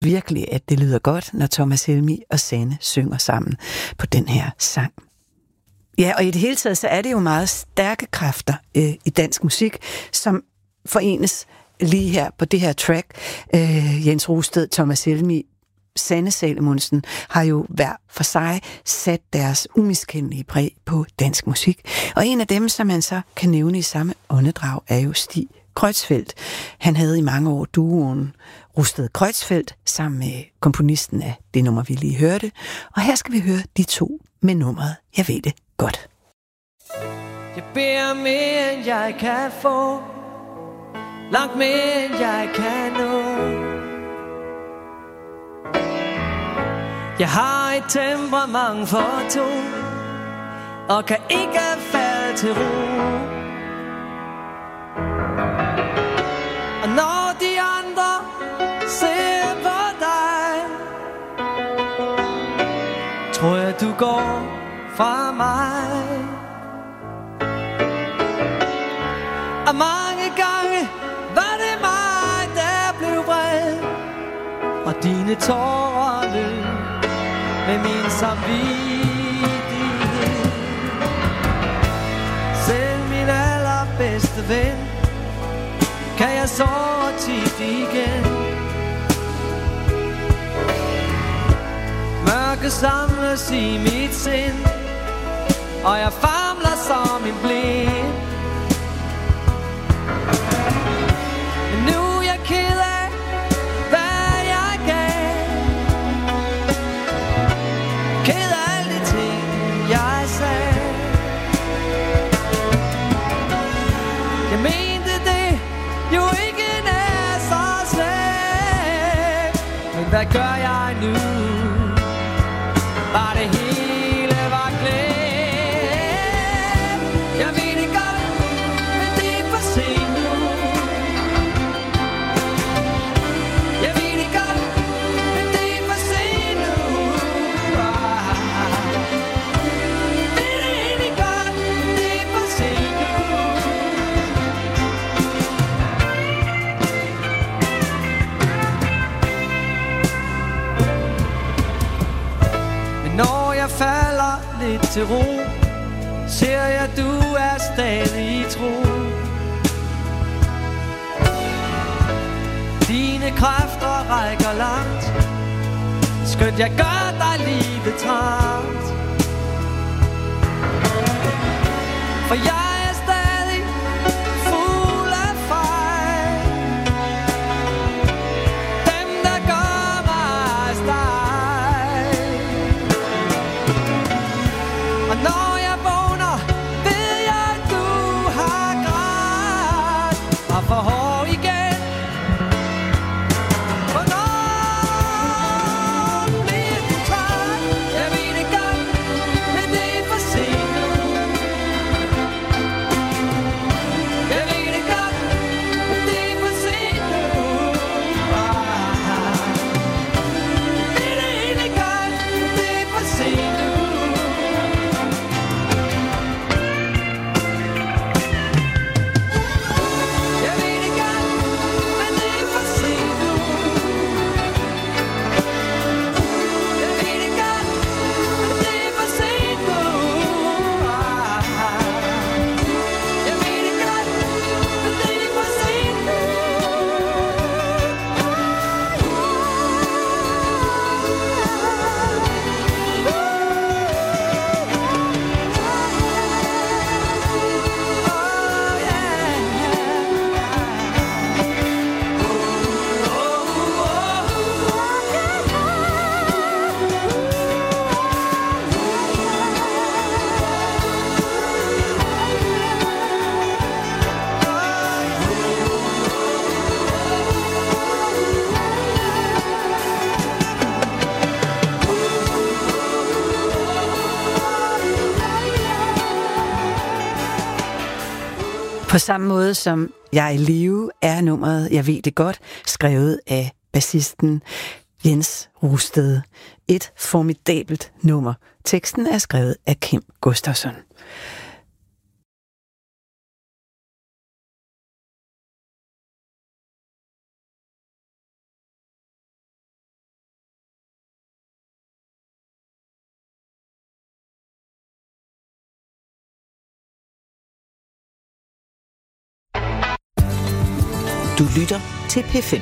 virkelig, at det lyder godt, når Thomas Helmig og Sanne synger sammen på den her sang. Ja, og i det hele taget, så er det jo meget stærke kræfter i dansk musik, som forenes lige her på det her track. Jens Roosted, Thomas Helmig, Sanne Salomonsen har jo hver for sig sat deres umiskendelige præg på dansk musik. Og en af dem, som man så kan nævne i samme åndedrag, er jo Stig Kreutzfeldt. Han havde i mange år duoen Roosted Kreutzfeldt sammen med komponisten af det nummer, vi lige hørte. Og her skal vi høre de to med nummeret Jeg ved det godt. Jeg beder mere, end jeg kan få, langt mere, end jeg kan nå. Jeg har et temperament for to, og kan ikke falde til ro. Og når de andre ser på dig, tror jeg du går fra mig. Og mange gange var det mig, der blev vred, og dine tårer løb med min samvittighed. Selv min allerbedste ven kan jeg så tit igen. Mørke samles i mit sind, og jeg famler som en blind. Men nu er jeg ked af, hvad jeg gav, ked af alle de ting, jeg sagde. Jeg mente det jo ikke er så slemt, men hvad gør jeg nu? Var det hele var glemt. Jeg ved det godt, men det er for sent nu. Jeg ved det godt, men det er for sent nu. Ved det egentlig godt, men det er for sent nu. Men når jeg falder lidt til ro, ser jeg, du er stadig tro. Dine kræfter rækker langt, skønt jeg gør dig livet trangt. For jeg er stadig fuld af fejl, dem der gør mig stejl. Og når jeg vågner, ved jeg, du har grædt og for hård igen. Hvornår bliver du træt? Jeg ved det godt, men det er for sent nu. Jeg ved det godt, men det er for sent nu. Ved det egentlig godt, men det er for sent nu. Jeg ved det godt, men det er for sent nu. Jeg ved det godt, men det er for sent nu. Jeg ved det godt, men det er for sent nu. På samme måde som Jeg er i live er nummeret Jeg ved det godt, skrevet af bassisten Jens Roosted. Et formidabelt nummer. Teksten er skrevet af Kim Gustafsson. Du lytter til P5.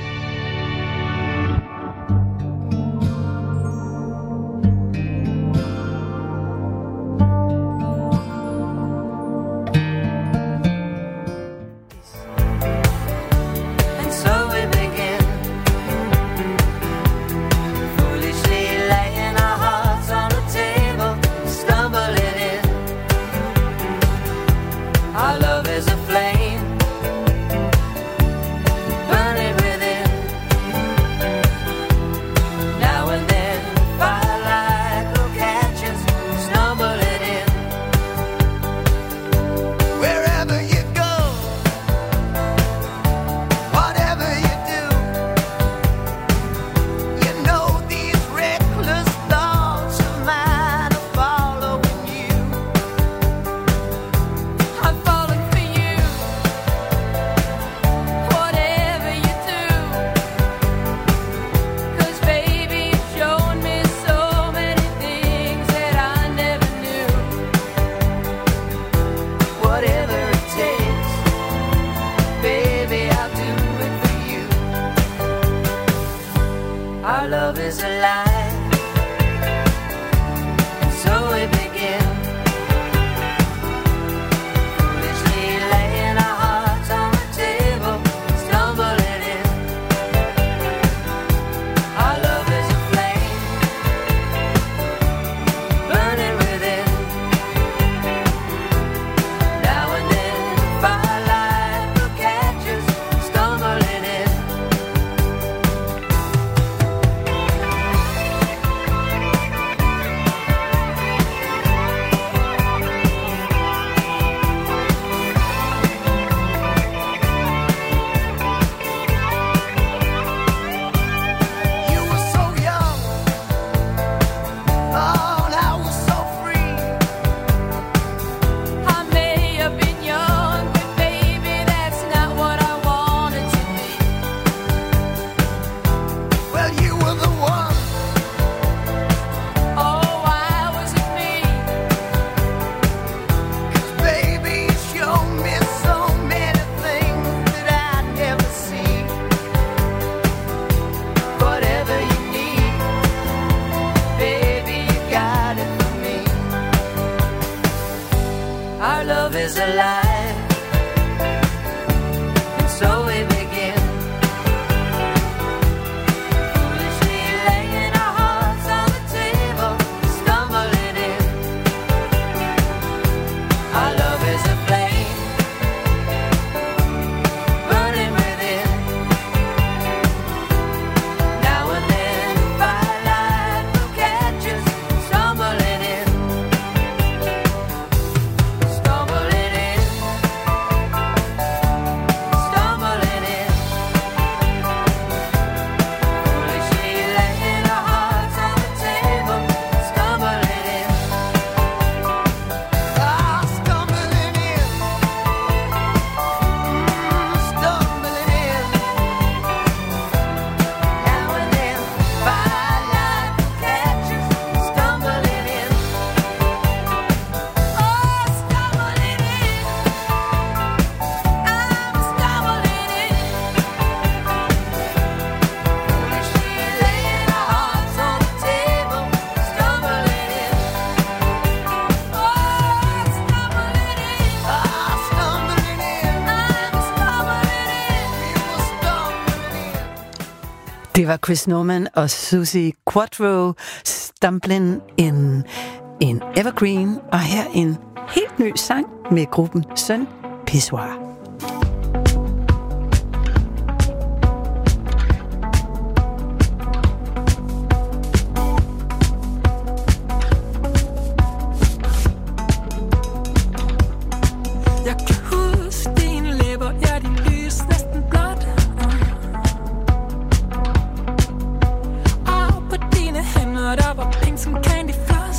Det var Chris Norman og Susie Quatro, Stumbling in en Evergreen, og her en helt ny sang med gruppen Søn Pissoir.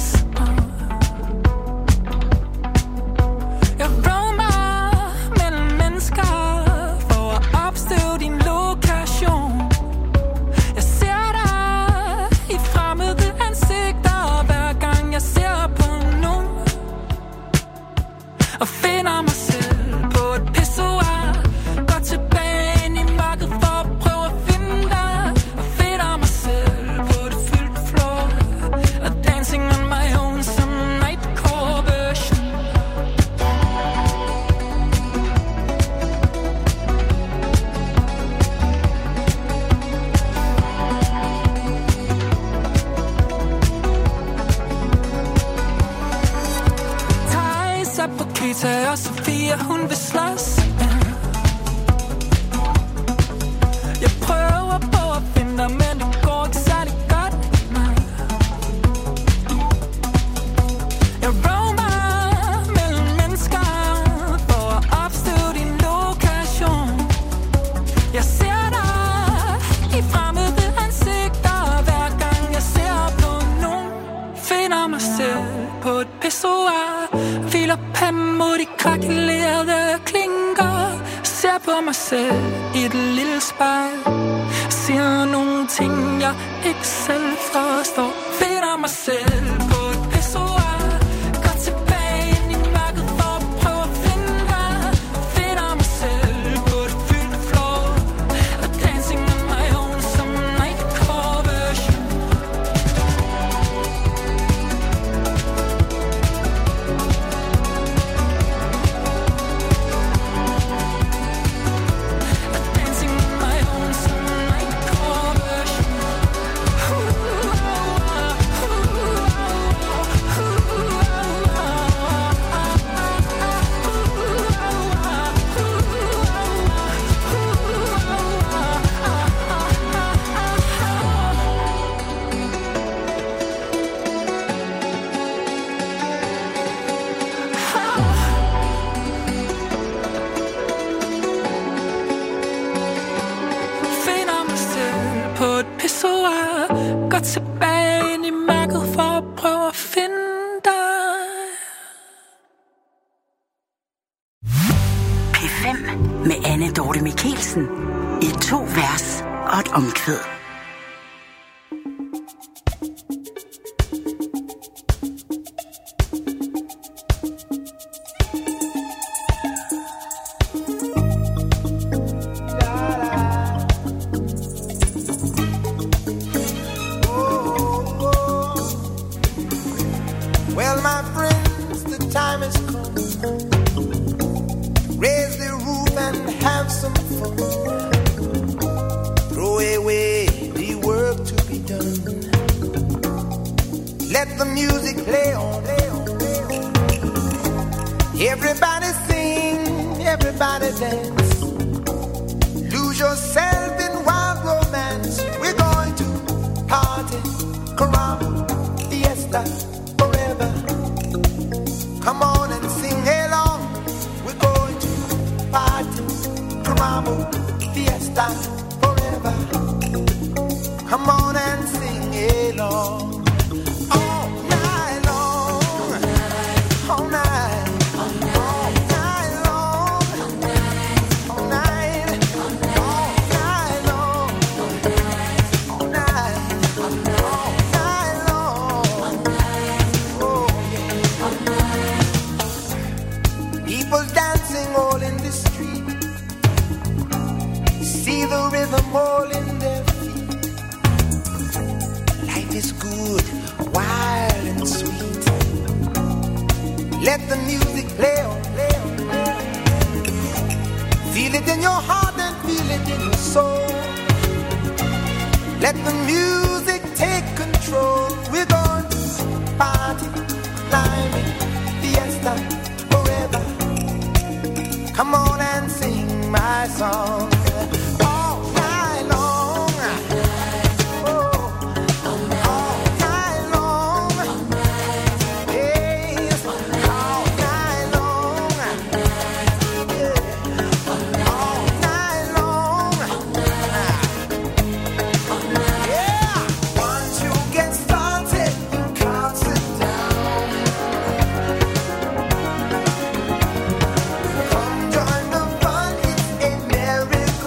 Mellem finder mig selv i et lille spejl. Siger nogle ting, jeg ikke selv forstår. Finder mig selv på et pissoir. Går tilbage ind i mørket for at prøve at finde dig. Finder mig selv på et fyldt floor. Og dancing on my own som nightcore version. Går tilbage ind i mørket for at prøve at finde dig. P5 med Anne Dorte Michelsen i 2 vers og et omkvæd. Come join the fun, it's a miracle.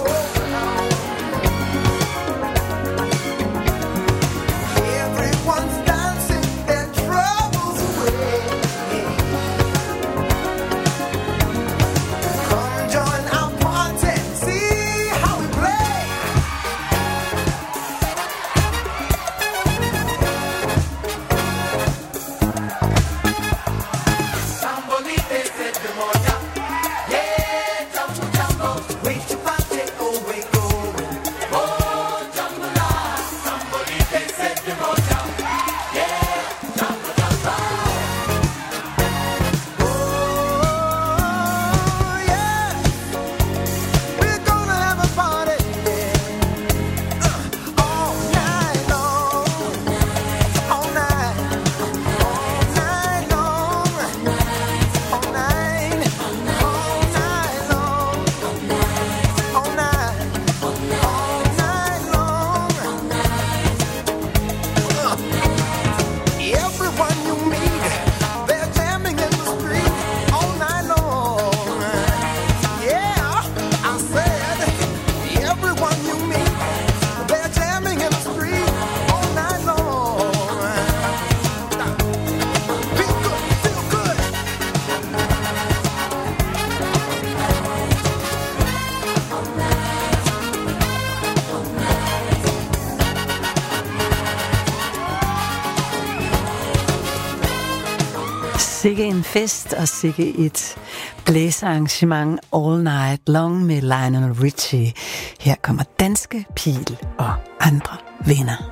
Sikke en fest og sikke et blæsearrangement all night long med Lionel Richie. Her kommer Danske Pil og andre venner.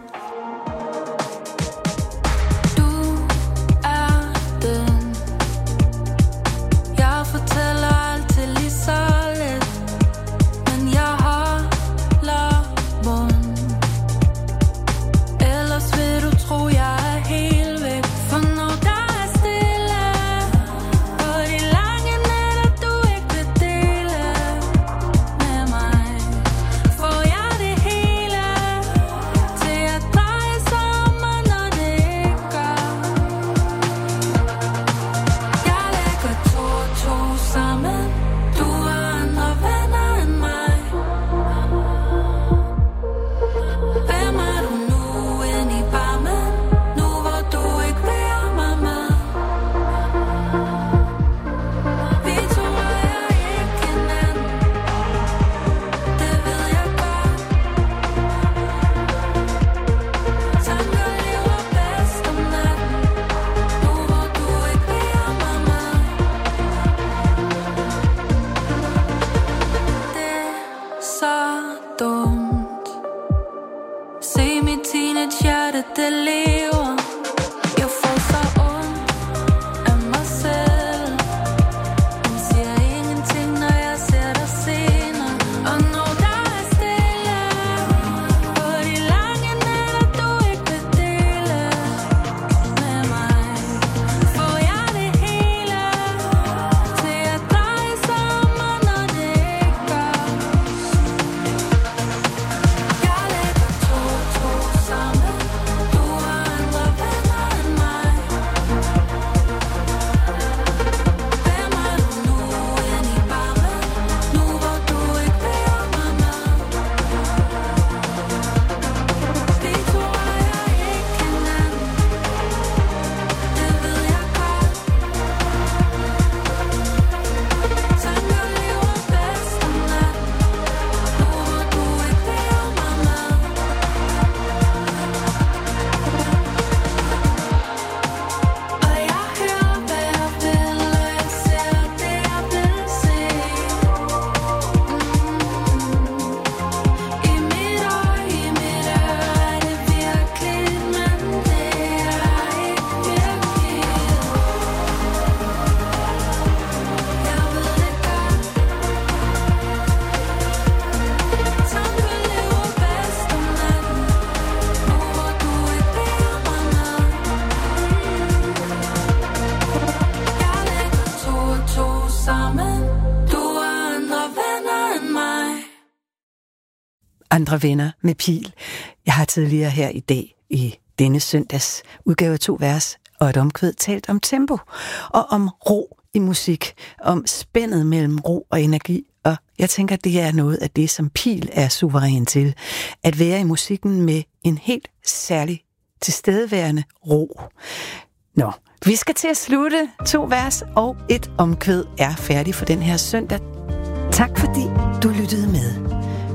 Andre venner med Pil. Jeg har tidligere her i dag i denne søndags udgave 2 vers og et omkvæd talt om tempo og om ro i musik, om spændet mellem ro og energi. Og jeg tænker, det er noget af det, som Pil er suveræn til. At være i musikken med en helt særlig tilstedeværende ro. Nå, vi skal til at slutte. 2 vers og et omkvæd er færdig for den her søndag. Tak fordi du lyttede med.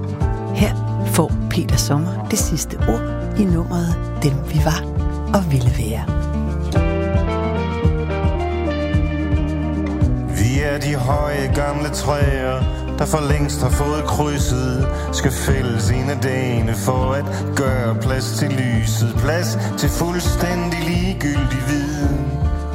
Her får Peter Sommer det sidste ord i nummeret Dem vi var og ville være. Vi er de høje gamle træer, der for længst har fået krydset, skal fælles en af dagene for at gøre plads til lyset, plads til fuldstændig ligegyldig viden.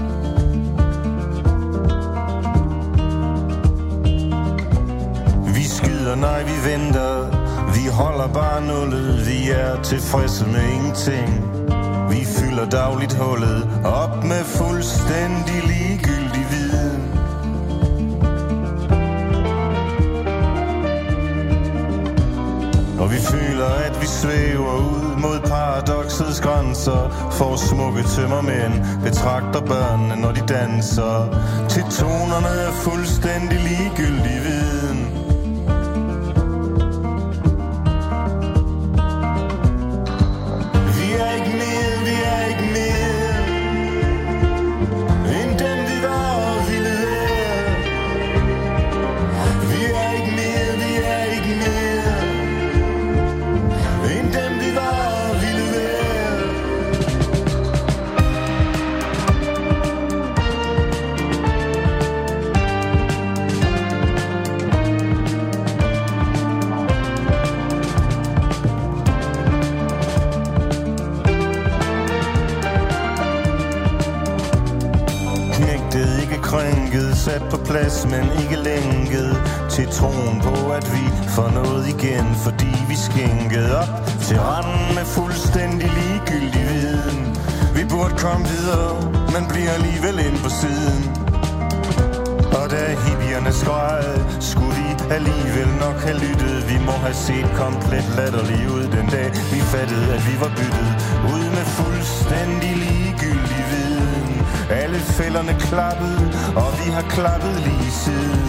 Vi skyder, nej vi venter, vi holder bare nullet, vi er tilfredse med ingenting. Vi fylder dagligt hullet op med fuldstændig ligegyldig viden. Og vi føler, at vi svæver ud mod paradoksets grænser, for smukke tømmermænd betragter børnene, når de danser, til tonerne af fuldstændig ligegyldig viden. sat på plads, men ikke lænket til troen på, at vi får noget igen, fordi vi skænkede op til randen med fuldstændig ligegyldig viden. Vi burde komme videre, men bliver alligevel ind på siden. Og da hippierne skreg, skulle vi alligevel nok have lyttet. Vi må have set komplet latterlig ud den dag, vi fattede, at vi var byttet ud med fuldstændig ligegyldig viden. Alle fælderne klappede, og vi har klappet lige siden.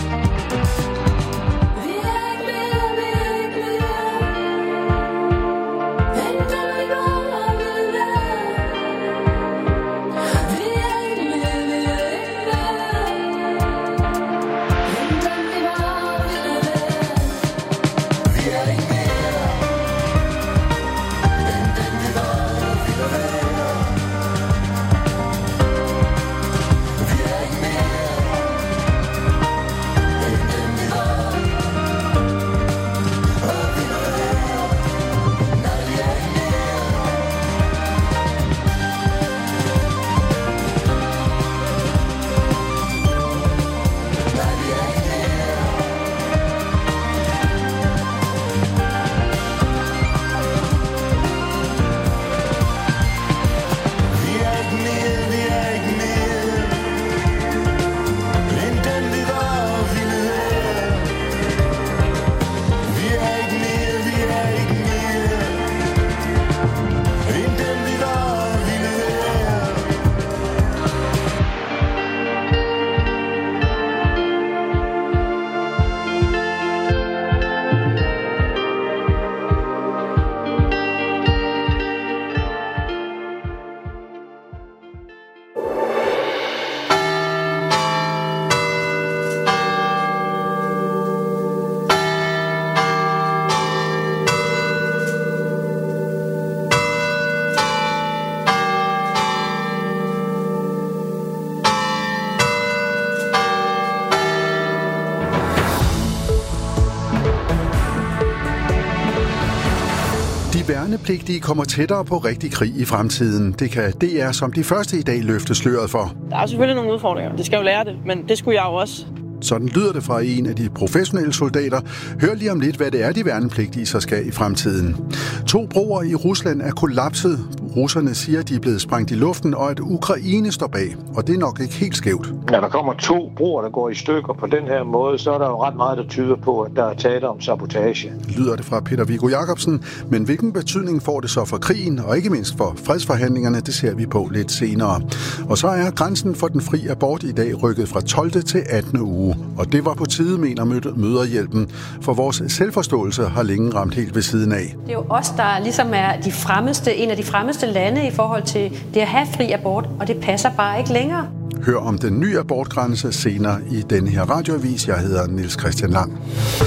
Værnepligtige kommer tættere på rigtig krig i fremtiden. Det kan DR som de første i dag løfte sløret for. Der er selvfølgelig nogle udfordringer. Det skal jo lære det, men det skulle jeg jo også. Sådan lyder det fra en af de professionelle soldater. Hør lige om lidt, hvad det er, de værnepligtige så skal i fremtiden. 2 broer i Rusland er kollapset. Russerne siger, at de er blevet sprængt i luften, og at Ukraine står bag. Og det er nok ikke helt skævt. Når der kommer 2 broer, der går i stykker på den her måde, så er der jo ret meget, der tyder på, at der er tale om sabotage. Lyder det fra Peter Viggo Jacobsen. Men hvilken betydning får det så for krigen, og ikke mindst for fredsforhandlingerne, det ser vi på lidt senere. Og så er grænsen for den fri abort i dag rykket fra 12. til 18. uge. Og det var på tide, mener Mødrehjælpen, for vores selvforståelse har længe ramt helt ved siden af. Det er jo os, der ligesom er en af de fremmeste lande i forhold til det at have fri abort, og det passer bare ikke længere. Hør om den nye abortgrænse senere i denne her radioavis. Jeg hedder Niels Christian Lang.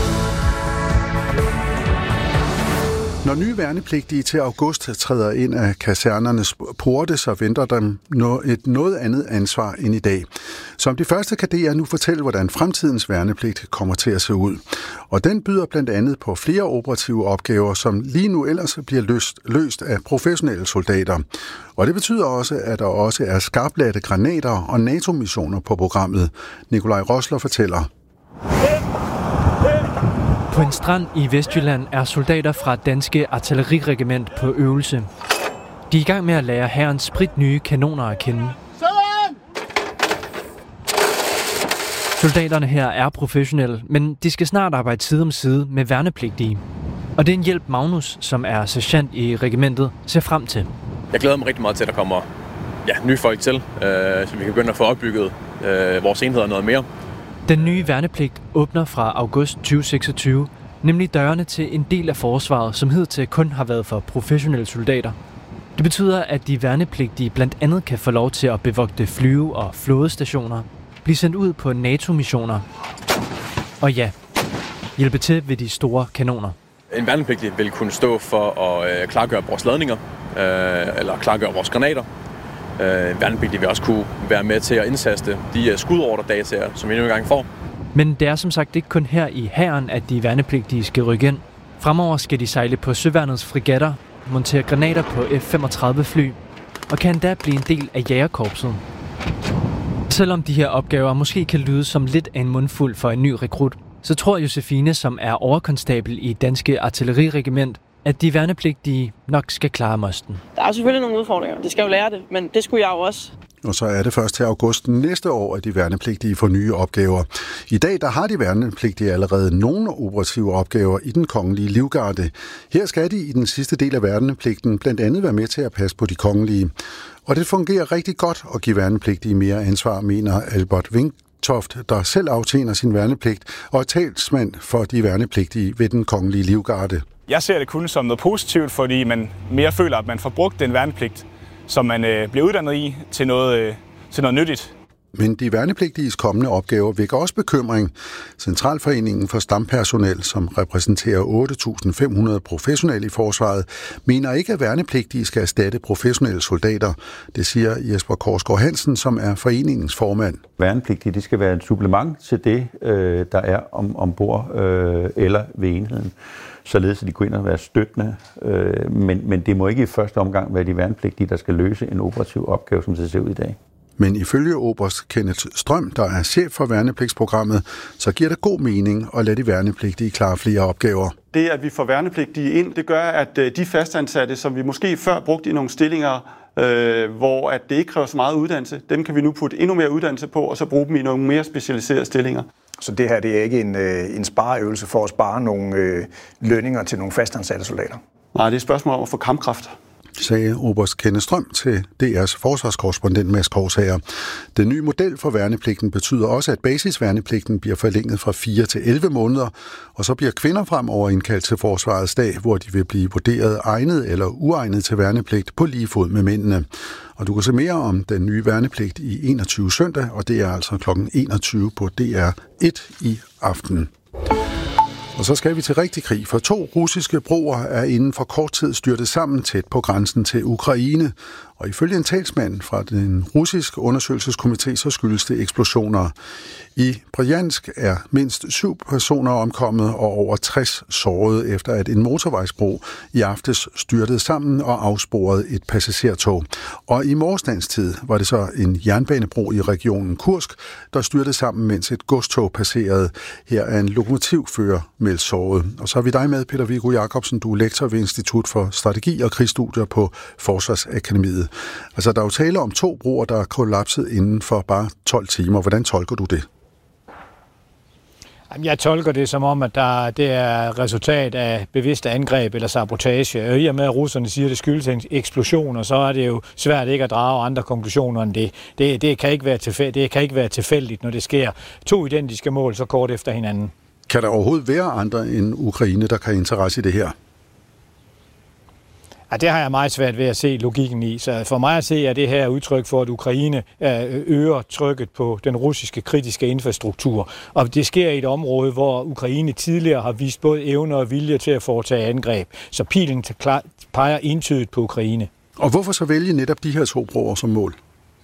Når nye værnepligtige til august træder ind af kasernernes porte, så venter dem et noget andet ansvar end i dag. Som de første kan DR nu fortælle, hvordan fremtidens værnepligt kommer til at se ud. Og den byder blandt andet på flere operative opgaver, som lige nu ellers bliver løst af professionelle soldater. Og det betyder også, at der også er skarplatte granater og NATO-missioner på programmet. Nikolaj Rosler fortæller. På en strand i Vestjylland er soldater fra danske artilleriregiment på øvelse. De er i gang med at lære hærens spritnye kanoner at kende. Soldaterne her er professionelle, men de skal snart arbejde side om side med værnepligtige. Og det er en hjælp Magnus, som er sergeant i regimentet, ser frem til. Jeg glæder mig rigtig meget til, at der kommer nye folk til, så vi kan begynde at få opbygget vores enheder noget mere. Den nye værnepligt åbner fra august 2026, nemlig dørene til en del af forsvaret, som hidtil kun har været for professionelle soldater. Det betyder, at de værnepligtige blandt andet kan få lov til at bevogte flyve- og flådestationer, blive sendt ud på NATO-missioner og hjælpe til ved de store kanoner. En værnepligtig vil kunne stå for at klargøre vores ladninger, eller klargøre vores granater. Værnepligtige vil også kunne være med til at indtaste de skudorderdataer, som vi nu engang får. Men det er som sagt ikke kun her i hæren, at de værnepligtige skal rykke ind. Fremover skal de sejle på søværnets frigatter, montere granater på F-35 fly og kan endda blive en del af jægerkorpset. Selvom de her opgaver måske kan lyde som lidt af en mundfuld for en ny rekrut, så tror Josefine, som er overkonstabel i Danske Artilleriregiment, at de værnepligtige nok skal klare mosten. Der er selvfølgelig nogle udfordringer. De skal jo lære det, men det skulle jeg jo også. Og så er det først til august næste år, at de værnepligtige får nye opgaver. I dag der har de værnepligtige allerede nogle operative opgaver i den kongelige livgarde. Her skal de i den sidste del af værnepligten blandt andet være med til at passe på de kongelige. Og det fungerer rigtig godt at give værnepligtige mere ansvar, mener Albert Vingtoft, der selv aftjener sin værnepligt og er talsmand for de værnepligtige ved den kongelige livgarde. Jeg ser det kun som noget positivt, fordi man mere føler, at man får brugt den værnepligt, som man bliver uddannet i, til noget nyttigt. Men de værnepligtiges kommende opgaver vækker også bekymring. Centralforeningen for Stampersonel, som repræsenterer 8.500 professionelle i forsvaret, mener ikke, at værnepligtige skal erstatte professionelle soldater. Det siger Jesper Korsgaard Hansen, som er foreningens formand. Værnepligtige det skal være et supplement til det, der er ombord eller ved enheden, således at de går ind og være støttende. Men det må ikke i første omgang være de værnepligtige, der skal løse en operativ opgave, som det ser ud i dag. Men ifølge oberst Kenneth Strøm, der er chef for værnepligtsprogrammet, så giver det god mening at lade de værnepligtige klare flere opgaver. Det, at vi får værnepligtige ind, det gør, at de fastansatte, som vi måske før brugte i nogle stillinger, hvor at det ikke kræver så meget uddannelse, dem kan vi nu putte endnu mere uddannelse på, og så bruge dem i nogle mere specialiserede stillinger. Så det her det er ikke en spareøvelse for at spare nogle lønninger til nogle fastansatte soldater? Nej, det er et spørgsmål om at få kampkraft, sagde oberst Kenneth Strøm til DR's forsvarskorrespondent Mads Korsager. Den nye model for værnepligten betyder også, at basisværnepligten bliver forlænget fra 4 til 11 måneder, og så bliver kvinder fremover indkaldt til forsvarets dag, hvor de vil blive vurderet egnet eller uegnet til værnepligt på lige fod med mændene. Og du kan se mere om den nye værnepligt i 21 søndag, og det er altså kl. 21 på DR1 i aften. Og så skal vi til rigtig krig, for 2 russiske broer er inden for kort tid styrtet sammen tæt på grænsen til Ukraine. Og ifølge en talsmand fra den russiske undersøgelseskomité, så skyldes det eksplosioner. I Bryansk er mindst 7 personer omkommet og over 60 såret, efter at en motorvejsbro i aftes styrtede sammen og afsporede et passagertog. Og i morgenstandstid var det så en jernbanebro i regionen Kursk, der styrtede sammen, mens et godstog passerede. Her er en lokomotivfører meldt såret. Og så er vi dig med, Peter Viggo Jacobsen. Du er lektor ved Institut for Strategi og Krigsstudier på Forsvarsakademiet. Altså, der er jo tale om 2 broer, der er kollapset inden for bare 12 timer. Hvordan tolker du det? Jeg tolker det som om, at det er resultat af bevidste angreb eller sabotage. Og i og med, at russerne siger, at det skyldes en eksplosion, og så er det jo svært ikke at drage andre konklusioner end det. Det kan ikke være tilfældigt, når det sker 2 identiske mål så kort efter hinanden. Kan der overhovedet være andre end Ukraine, der kan have interesse i det her? Ja, det har jeg meget svært ved at se logikken i. Så for mig at se er det her udtryk for, at Ukraine øger trykket på den russiske kritiske infrastruktur. Og det sker i et område, hvor Ukraine tidligere har vist både evne og vilje til at foretage angreb. Så pilen peger entydigt på Ukraine. Og hvorfor så vælge netop de her 2 broer som mål?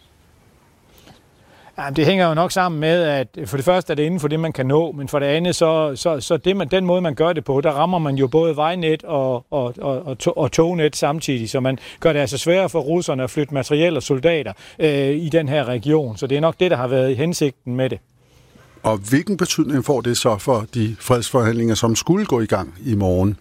Ja, det hænger jo nok sammen med, at for det første er det inden for det, man kan nå, men for det andet, så den måde, man gør det på, der rammer man jo både vejnet og tognet samtidig, så man gør det altså sværere for russerne at flytte materiel og soldater i den her region. Så det er nok det, der har været hensigten med det. Og hvilken betydning får det så for de fredsforhandlinger, som skulle gå i gang i morgen?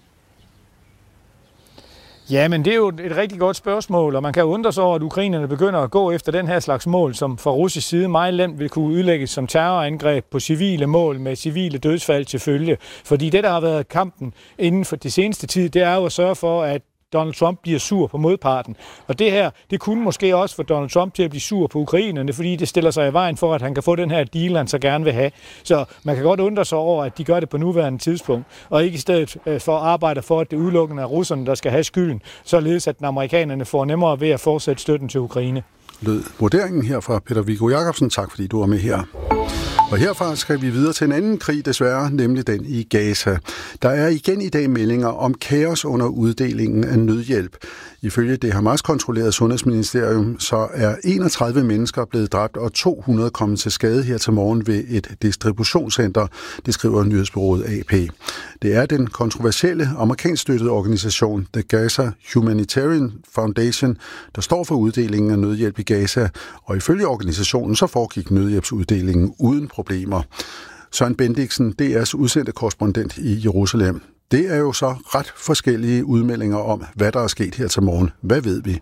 Ja, men det er jo et rigtig godt spørgsmål, og man kan undre sig over, at ukrainerne begynder at gå efter den her slags mål, som fra russisk side meget nemt vil kunne udlægges som terrorangreb på civile mål med civile dødsfald til følge. Fordi det, der har været kampen inden for det seneste tid, det er jo at sørge for, at Donald Trump bliver sur på modparten. Og det her, det kunne måske også få Donald Trump til at blive sur på ukrainerne, fordi det stiller sig i vejen for, at han kan få den her deal, han så gerne vil have. Så man kan godt undre sig over, at de gør det på nuværende tidspunkt, og ikke i stedet for at arbejde for, at det udelukkende er russerne, der skal have skylden, således at amerikanerne får nemmere ved at fortsætte støtten til Ukraine. Lød vurderingen her fra Peter Viggo Jacobsen. Tak fordi du var med her. Og herfra skal vi videre til en anden krig, desværre, nemlig den i Gaza. Der er igen i dag meldinger om kaos under uddelingen af nødhjælp. Ifølge det Hamas-kontrollerede sundhedsministerium, så er 31 mennesker blevet dræbt og 200 kommet til skade her til morgen ved et distributionscenter, det skriver nyhedsbureauet AP. Det er den kontroversielle amerikansk støttede organisation The Gaza Humanitarian Foundation, der står for uddelingen af nødhjælp i Gaza, og ifølge organisationen så foregik nødhjælpsuddelingen uden problemer. Søren Bendiksen, DR's udsendte korrespondent i Jerusalem. Det er jo så ret forskellige udmeldinger om, hvad der er sket her til morgen. Hvad ved vi?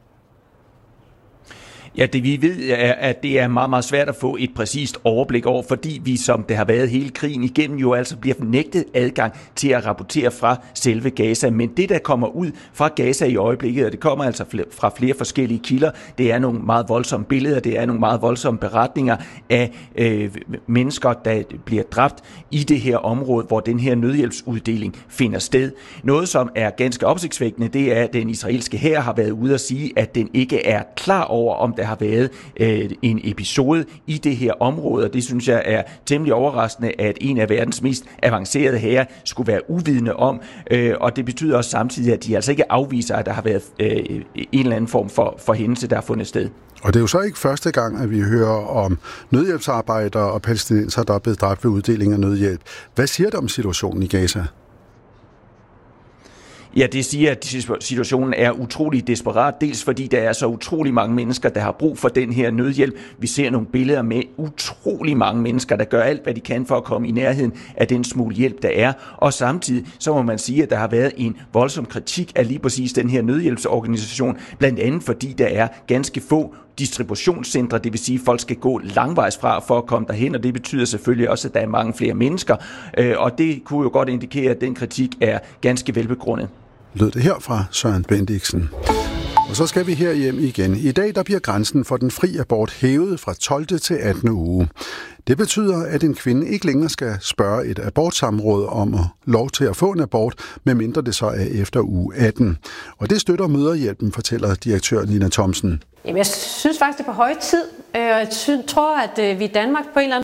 Ja, det vi ved er, at det er meget, meget svært at få et præcist overblik over, fordi vi, som det har været hele krigen igennem, jo altså bliver nægtet adgang til at rapportere fra selve Gaza. Men det, der kommer ud fra Gaza i øjeblikket, og det kommer altså fra flere forskellige kilder, det er nogle meget voldsomme billeder, det er nogle meget voldsomme beretninger af mennesker, der bliver dræbt i det her område, hvor den her nødhjælpsuddeling finder sted. Noget, som er ganske opsigtsvækkende, det er, at den israelske hær har været ude at sige, at den ikke er klar over, om der har været en episode i det her område, og det synes jeg er temmelig overraskende, at en af verdens mest avancerede hære skulle være uvidende om, og det betyder også samtidig, at de altså ikke afviser, at der har været en eller anden form for hændelse, der har fundet sted. Og det er jo så ikke første gang, at vi hører om nødhjælpsarbejdere og palæstinenser, der er blevet dræbt ved uddeling af nødhjælp. Hvad siger det om situationen i Gaza? Ja, det siger, at situationen er utrolig desperat, dels fordi der er så utrolig mange mennesker, der har brug for den her nødhjælp. Vi ser nogle billeder med utrolig mange mennesker, der gør alt, hvad de kan for at komme i nærheden af den smule hjælp, der er. Og samtidig så må man sige, at der har været en voldsom kritik af lige præcis den her nødhjælpsorganisation, blandt andet fordi der er ganske få distributionscentre, det vil sige, at folk skal gå langvejs fra for at komme derhen, og det betyder selvfølgelig også, at der er mange flere mennesker, og det kunne jo godt indikere, at den kritik er ganske velbegrundet. Lød det her fra Søren Bendiksen. Og så skal vi her hjem igen. I dag der bliver grænsen for den fri abort hævet fra 12. til 18. uge. Det betyder, at en kvinde ikke længere skal spørge et abortsamråd om lov til at få en abort, medmindre det så er efter uge 18. Og det støtter Mødrehjælpen, fortæller direktør Nina Thomsen. Jamen, jeg synes faktisk, det er på høje tid. Jeg tror, at vi i Danmark på en eller anden